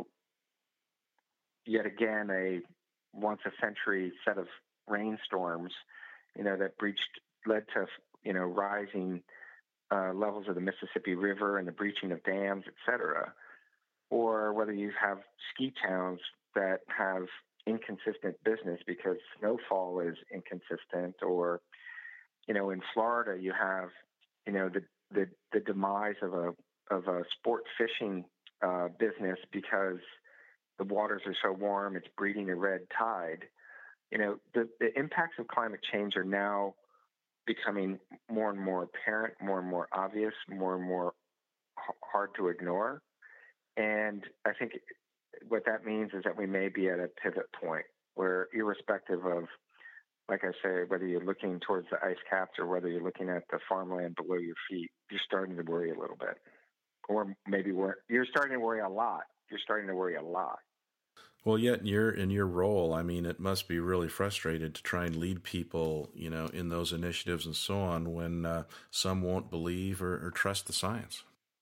yet again a once a century set of rainstorms, you know, that breached, led to, you know, rising uh, levels of the Mississippi River and the breaching of dams, et cetera. Or whether you have ski towns that have inconsistent business because snowfall is inconsistent, or, you know, in Florida you have, you know, the the, the demise of a of a sport fishing uh, business because the waters are so warm it's breeding a red tide. You know, the, the impacts of climate change are now becoming more and more apparent, more and more obvious, more and more h- hard to ignore. And I think what that means is that we may be at a pivot point where, irrespective of, like I say, whether you're looking towards the ice caps or whether you're looking at the farmland below your feet, you're starting to worry a little bit. Or maybe wor- you're starting to worry a lot. You're starting to worry a lot. Well, yet you're in your role. I mean, it must be really frustrated to try and lead people, you know, in those initiatives and so on when uh, some won't believe or, or trust the science.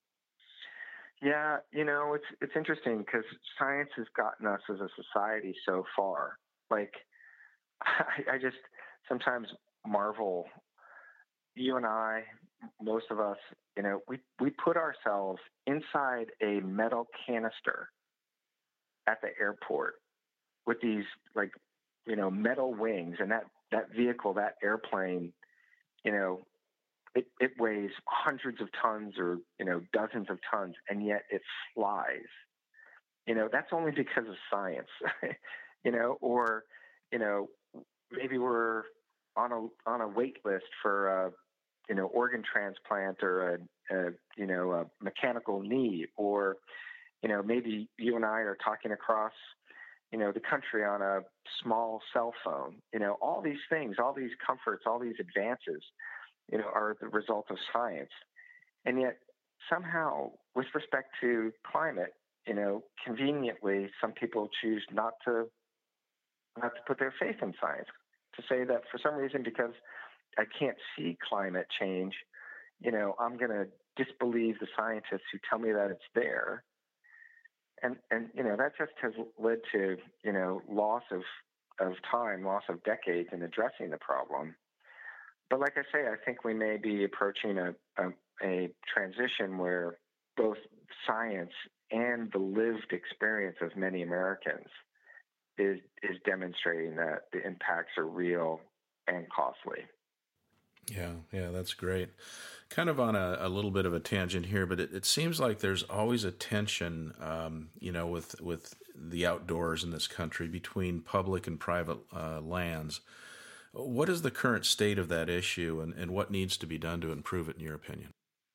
Yeah, you know, it's it's interesting because science has gotten us as a society so far. Like, I, I just sometimes marvel. You and I, most of us, you know, we, we put ourselves inside a metal canister at the airport with these, like, you know, metal wings, and that, that vehicle, that airplane, you know, it, it weighs hundreds of tons or, you know, dozens of tons, and yet it flies. You know, that's only because of science. you know, or, you know, maybe we're on a on a wait list for a, you know, organ transplant or a, a you know a mechanical knee, or, you know, maybe you and I are talking across, you know, the country on a small cell phone. You know, all these things, all these comforts, all these advances, you know, are the result of science. And yet somehow, with respect to climate, you know, conveniently, some people choose not to not to put their faith in science, to say that for some reason, because I can't see climate change, you know, I'm going to disbelieve the scientists who tell me that it's there. And, and you know, that just has led to, you know, loss of, of time, loss of decades in addressing the problem. But like I say, I think we may be approaching a, a, a transition where both science and the lived experience of many Americans is is demonstrating that the impacts are real and costly. Yeah, yeah, that's great. Kind of on a, a little bit of a tangent here, but it, it seems like there's always a tension, um, you know, with with the outdoors in this country between public and private uh, lands. What is the current state of that issue, and, and what needs to be done to improve it, in your opinion?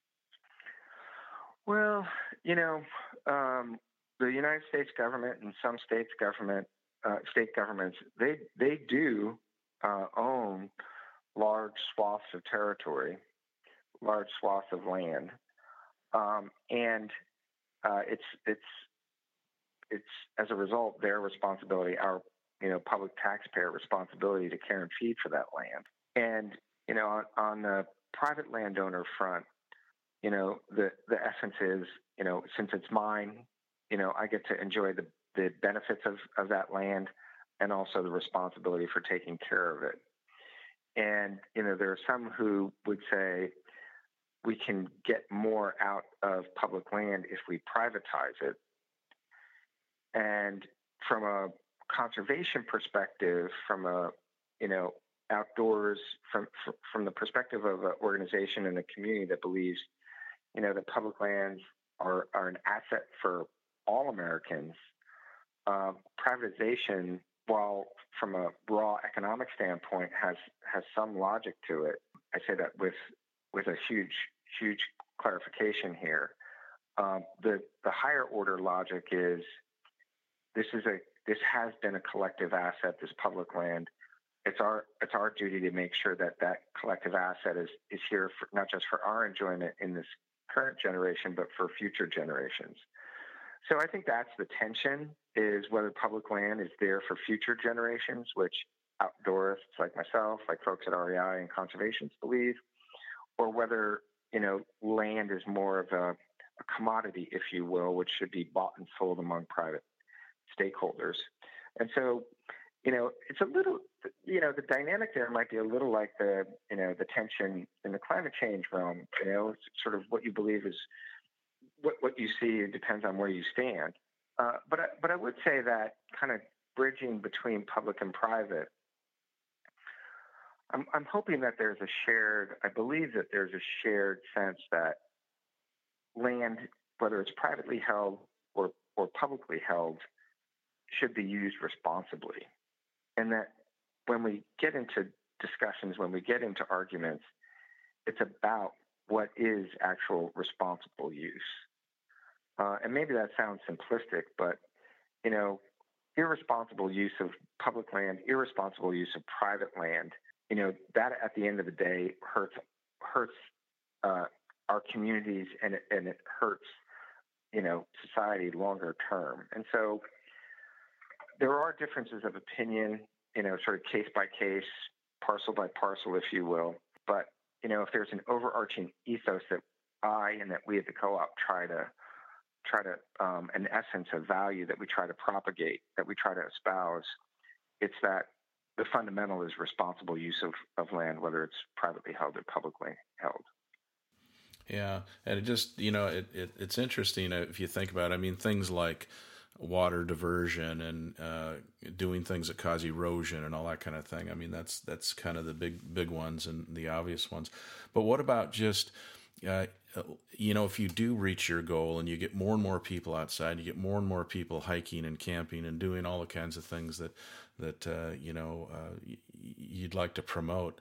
Well, you know, um, the United States government and some states government, uh, state governments, they they do uh, own large swaths of territory, large swaths of land, um, and uh, it's it's it's as a result their responsibility, our you know public taxpayer responsibility to care and feed for that land. And you know, on, on the private landowner front, you know, the the essence is, you know, since it's mine, you know, I get to enjoy the the benefits of of that land, and also the responsibility for taking care of it. And, you know, there are some who would say we can get more out of public land if we privatize it. And from a conservation perspective, from a, you know, outdoors, from from the perspective of an organization and a community that believes, you know, that public lands are, are an asset for all Americans, uh, privatization, while from a raw economic standpoint has has some logic to it. I say that with with a huge huge clarification here. Um, the the higher order logic is this is a this has been a collective asset. This public land. It's our it's our duty to make sure that that collective asset is is here for, not just for our enjoyment in this current generation, but for future generations. So I think that's the tension, is whether public land is there for future generations, which outdoorists like myself, like folks at R E I and conservationists believe, or whether, you know, land is more of a, a commodity, if you will, which should be bought and sold among private stakeholders. And so, you know, it's a little, you know, the dynamic there might be a little like the, you know, the tension in the climate change realm. You know, it's sort of what you believe is what, what you see. It depends on where you stand. Uh, but, I, but I would say that kind of bridging between public and private, I'm, I'm hoping that there's a shared, I believe that there's a shared sense that land, whether it's privately held or, or publicly held, should be used responsibly. And that when we get into discussions, when we get into arguments, it's about what is actual responsible use. Uh, and maybe that sounds simplistic, but, you know, irresponsible use of public land, irresponsible use of private land, you know, that at the end of the day hurts hurts uh, our communities, and it, and it hurts, you know, society longer term. And so there are differences of opinion, you know, sort of case by case, parcel by parcel, if you will. But, you know, if there's an overarching ethos that I and that we at the co-op try to try to, um, an essence of value that we try to propagate, that we try to espouse, it's that the fundamental is responsible use of, of land, whether it's privately held or publicly held. Yeah, and it just, you know, it, it it's interesting if you think about it. I mean, things like water diversion and uh, doing things that cause erosion and all that kind of thing. I mean, that's that's kind of the big big ones and the obvious ones. But what about just uh, you know, if you do reach your goal and you get more and more people outside, you get more and more people hiking and camping and doing all the kinds of things that that uh, you know uh, you'd like to promote.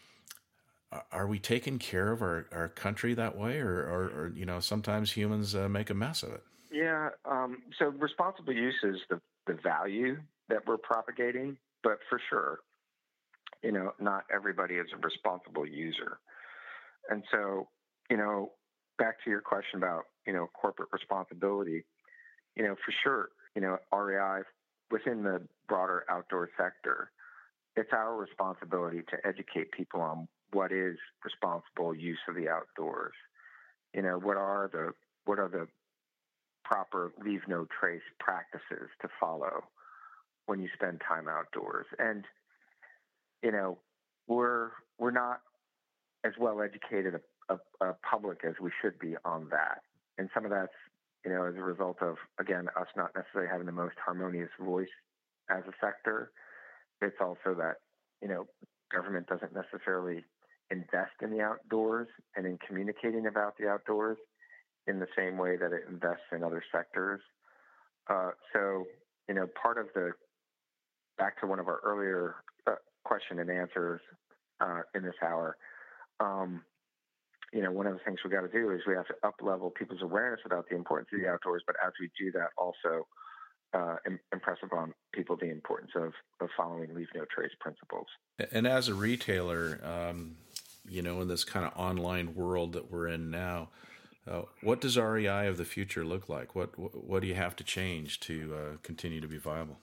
Are we taking care of our, our country that way, or, or, or you know, sometimes humans uh, make a mess of it? Yeah. Um, so responsible use is the, the value that we're propagating, but for sure, you know, not everybody is a responsible user. And so, you know, back to your question about, you know, corporate responsibility, you know, for sure, you know, R E I within the broader outdoor sector, it's our responsibility to educate people on what is responsible use of the outdoors. You know, what are the what are the proper leave no trace practices to follow when you spend time outdoors? And you know, we're we're not as well educated a, a, a public as we should be on that. And some of that's, you know, as a result of, again, us not necessarily having the most harmonious voice as a sector. It's also that, you know, government doesn't necessarily invest in the outdoors and in communicating about the outdoors in the same way that it invests in other sectors. Uh, so, you know, part of the, back to one of our earlier uh, question and answers uh, in this hour, um, you know, one of the things we got to do is we have to up level people's awareness about the importance of the outdoors, but as we do that, also uh, im- impress upon people the importance of, of following leave no trace principles. And as a retailer, um, you know, in this kind of online world that we're in now, uh, what does R E I of the future look like? What what do you have to change to uh, continue to be viable?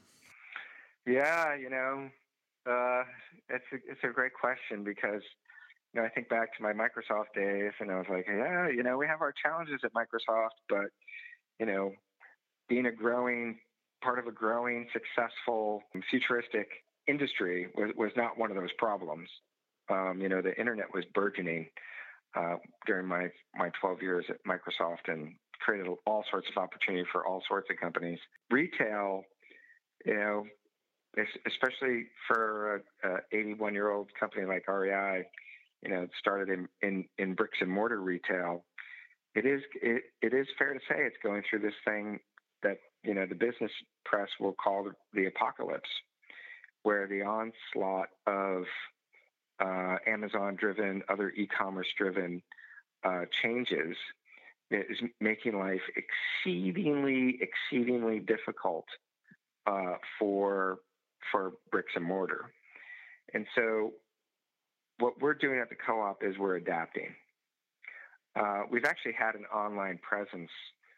Yeah, you know, uh, it's a, it's a great question because, you know, I think back to my Microsoft days and I was like, yeah, you know, we have our challenges at Microsoft, but, you know, being a growing, part of a growing, successful, futuristic industry was, was not one of those problems. Um, you know, the internet was burgeoning uh, during my, my twelve years at Microsoft and created all sorts of opportunity for all sorts of companies. Retail, you know, especially for a eighty-one-year-old company like R E I, you know, it started in, in, in bricks and mortar retail. It is it, it is fair to say it's going through this thing that, you know, the business press will call the, the apocalypse, where the onslaught of uh, Amazon-driven, other e-commerce-driven uh, changes is making life exceedingly, exceedingly difficult uh, for for bricks and mortar. And so what we're doing at the co-op is we're adapting. Uh, we've actually had an online presence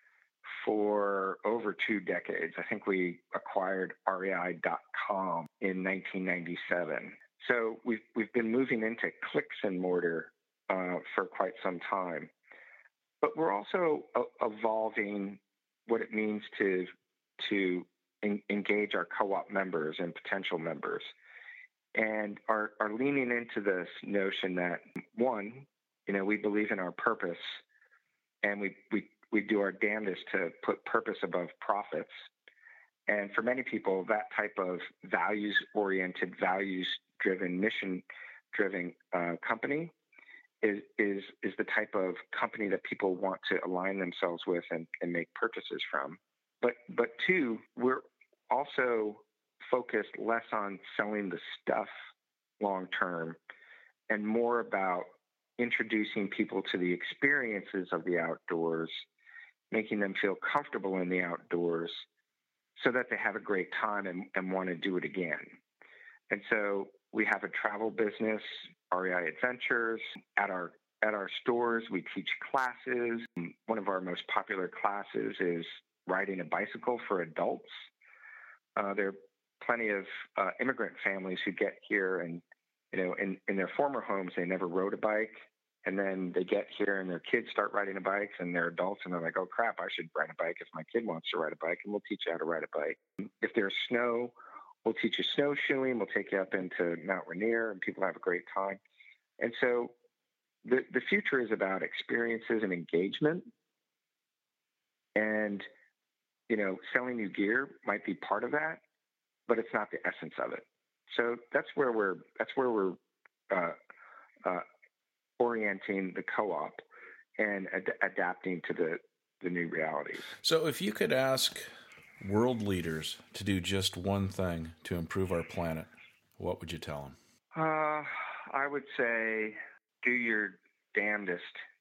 for over two decades. I think we acquired R E I dot com in nineteen ninety-seven. So we've, we've been moving into clicks and mortar uh, for quite some time. But we're also uh, evolving what it means to, to en- engage our co-op members and potential members, and are, are leaning into this notion that, one, you know, we believe in our purpose, and we, we, we do our damnedest to put purpose above profits. And for many people, that type of values-oriented, values-driven, mission-driven uh, company is, is, is the type of company that people want to align themselves with and, and make purchases from. But, but two, we're also focused less on selling the stuff long-term and more about introducing people to the experiences of the outdoors, making them feel comfortable in the outdoors so that they have a great time and, and want to do it again. And so we have a travel business, R E I Adventures. At our at our stores, we teach classes. One of our most popular classes is riding a bicycle for adults. Uh, there are plenty of uh, immigrant families who get here and, you know, in, in their former homes, they never rode a bike. And then they get here and their kids start riding a bike and they're adults and they're like, oh crap, I should ride a bike if my kid wants to ride a bike, and we'll teach you how to ride a bike. If there's snow, we'll teach you snowshoeing. We'll take you up into Mount Rainier and people have a great time. And so the, the future is about experiences and engagement. And, you know, selling new gear might be part of that, but it's not the essence of it. So that's where we're, that's where we're, uh, uh, orienting the co-op. and ad- adapting to the, the new realities. So if you could ask world leaders to do just one thing to improve our planet, what would you tell them? Uh, I would say do your damnedest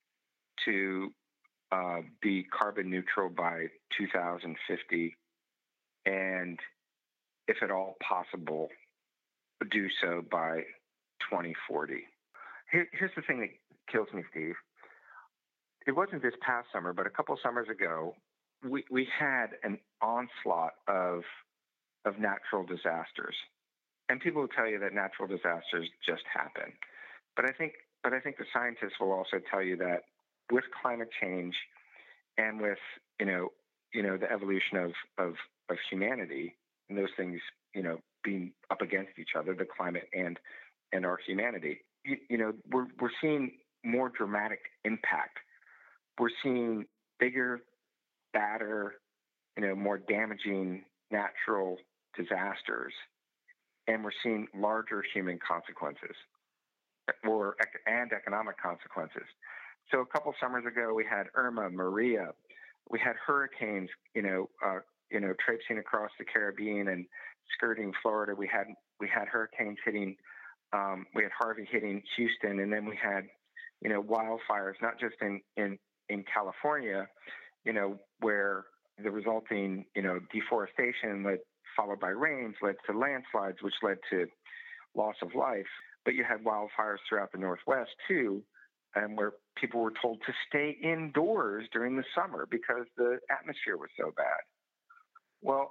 to uh, be carbon neutral by two thousand fifty, and if at all possible, do so by twenty forty. Here, here's the thing that kills me, Steve. It wasn't this past summer, but a couple of summers ago, we, we had an onslaught of of natural disasters. And people will tell you that natural disasters just happen. But I think but I think the scientists will also tell you that with climate change and with, you know, you know, the evolution of, of, of humanity and those things, you know, being up against each other, the climate and and our humanity, you, you know, we're we're seeing more dramatic impact. We're seeing bigger, badder, you know, more damaging natural disasters, and we're seeing larger human consequences or and economic consequences. So a couple summers ago, we had Irma, Maria, we had hurricanes, you know, uh, you know, traipsing across the Caribbean and skirting Florida. We had we had hurricanes hitting, um, we had Harvey hitting Houston, and then we had, you know, wildfires, not just in in in California, you know, where the resulting, you know, deforestation led, followed by rains, led to landslides, which led to loss of life. But you had wildfires throughout the Northwest too, and where people were told to stay indoors during the summer because the atmosphere was so bad. Well,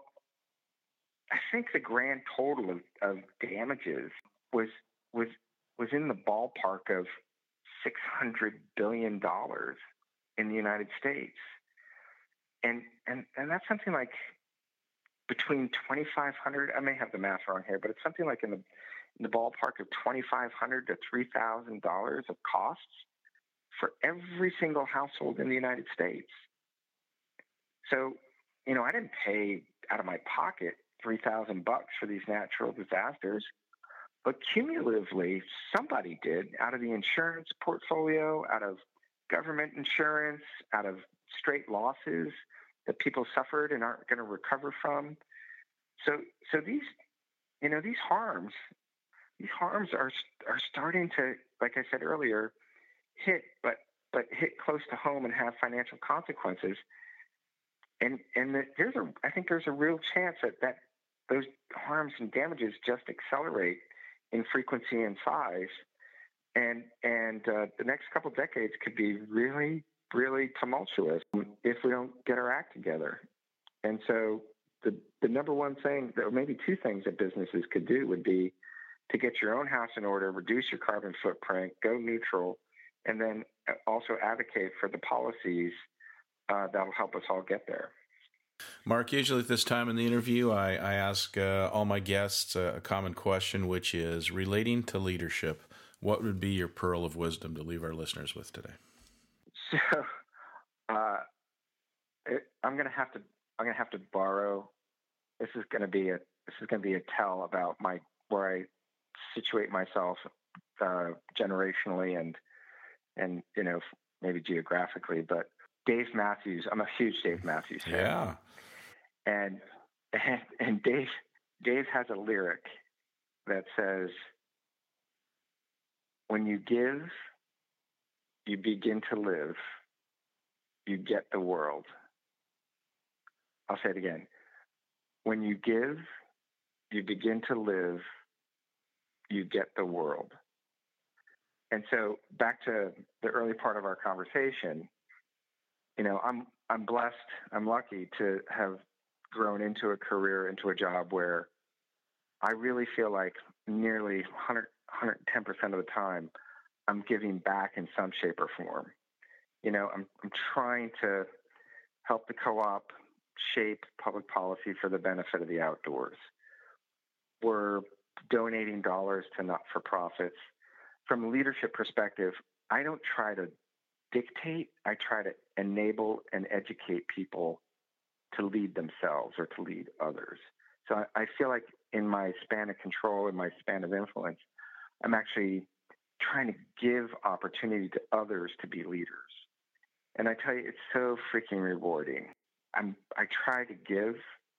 I think the grand total of, of damages was was was in the ballpark of six hundred billion dollars in the United States. And, and and that's something like between twenty-five hundred, I may have the math wrong here, but it's something like in the in the ballpark of twenty-five hundred to three thousand dollars of costs for every single household in the United States. So, you know, I didn't pay out of my pocket three thousand bucks for these natural disasters, but cumulatively somebody did out of the insurance portfolio, out of government insurance, out of straight losses that people suffered and aren't going to recover from. So, so these, you know, these harms, these harms are are starting to, like I said earlier, hit, but but hit close to home and have financial consequences. And and the, there's a, I think there's a real chance that that those harms and damages just accelerate in frequency and size. And and uh, the next couple of decades could be really, really tumultuous if we don't get our act together. And so the the number one thing, or maybe two things that businesses could do would be to get your own house in order, reduce your carbon footprint, go neutral, and then also advocate for the policies uh, that will help us all get there. Mark, usually at this time in the interview, I, I ask uh, all my guests a, a common question, which is relating to leadership. What would be your pearl of wisdom to leave our listeners with today? So, uh, it, I'm going to have to I'm going to have to borrow. This is going to be a this is going to be a tell about my where I situate myself uh, generationally and and you know maybe geographically. But Dave Matthews, I'm a huge Dave Matthews fan. Yeah, and and, and Dave Dave has a lyric that says, "When you give, you begin to live. You get the world." I'll say it again. When you give, you begin to live. You get the world. And so back to the early part of our conversation, you know, I'm I'm blessed, I'm lucky to have grown into a career, into a job where I really feel like nearly one hundred, one hundred ten percent of the time I'm giving back in some shape or form. You know, I'm I'm trying to help the co-op shape public policy for the benefit of the outdoors. We're donating dollars to not-for-profits. From a leadership perspective, I don't try to dictate. I try to enable and educate people to lead themselves or to lead others. So I, I feel like in my span of control, in my span of influence, I'm actually trying to give opportunity to others to be leaders. And I tell you, it's so freaking rewarding. I'm, I try to give,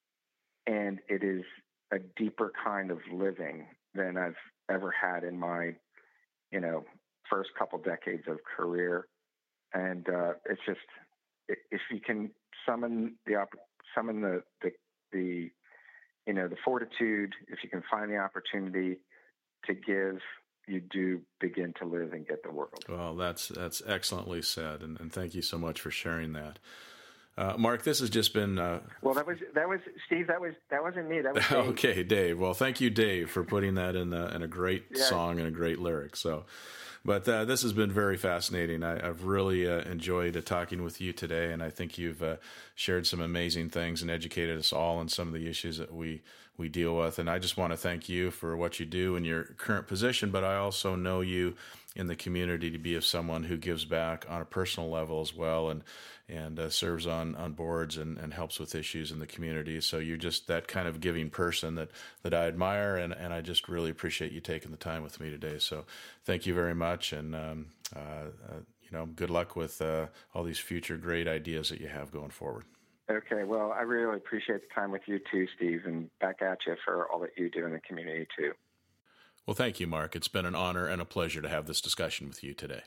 and it is a deeper kind of living than I've ever had in my, you know, first couple decades of career. And uh, it's just, if you can summon the summon the, the the you know the fortitude, if you can find the opportunity to give, you do begin to live and get the world. Well, that's that's excellently said, and, and thank you so much for sharing that. Uh, Mark, this has just been... Uh, well, that was, that was Steve, that was that wasn't me, that was Dave. Okay, Dave. Well, thank you, Dave, for putting that in, the, in a great yeah. song and a great lyric. So, But uh, this has been very fascinating. I, I've really uh, enjoyed uh, talking with you today, and I think you've uh, shared some amazing things and educated us all on some of the issues that we, we deal with. And I just want to thank you for what you do in your current position, but I also know you in the community to be of someone who gives back on a personal level as well, and and uh, serves on, on boards and, and helps with issues in the community. So you're just that kind of giving person that, that I admire, and, and I just really appreciate you taking the time with me today. So thank you very much, and um, uh, uh, you know, good luck with uh, all these future great ideas that you have going forward. Okay, well, I really appreciate the time with you too, Steve, and back at you for all that you do in the community too. Well, thank you, Mark. It's been an honor and a pleasure to have this discussion with you today.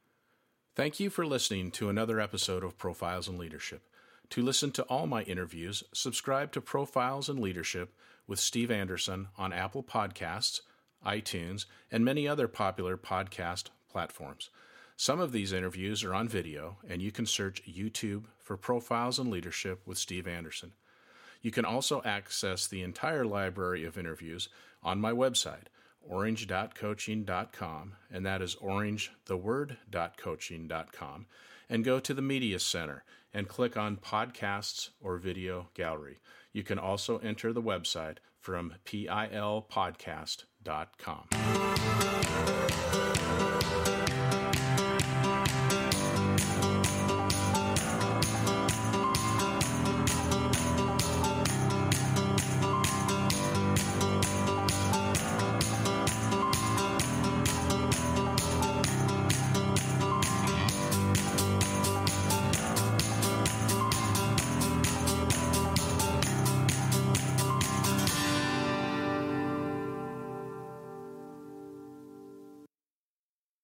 Thank you for listening to another episode of Profiles in Leadership. To listen to all my interviews, subscribe to Profiles in Leadership with Steve Anderson on Apple Podcasts, iTunes, and many other popular podcast platforms. Some of these interviews are on video, and you can search YouTube for Profiles in Leadership with Steve Anderson. You can also access the entire library of interviews on my website, orange dot coaching dot com, and that is orange, the word, dot coaching dot com, and go to the Media Center and click on Podcasts or Video Gallery. You can also enter the website from pil podcast dot com.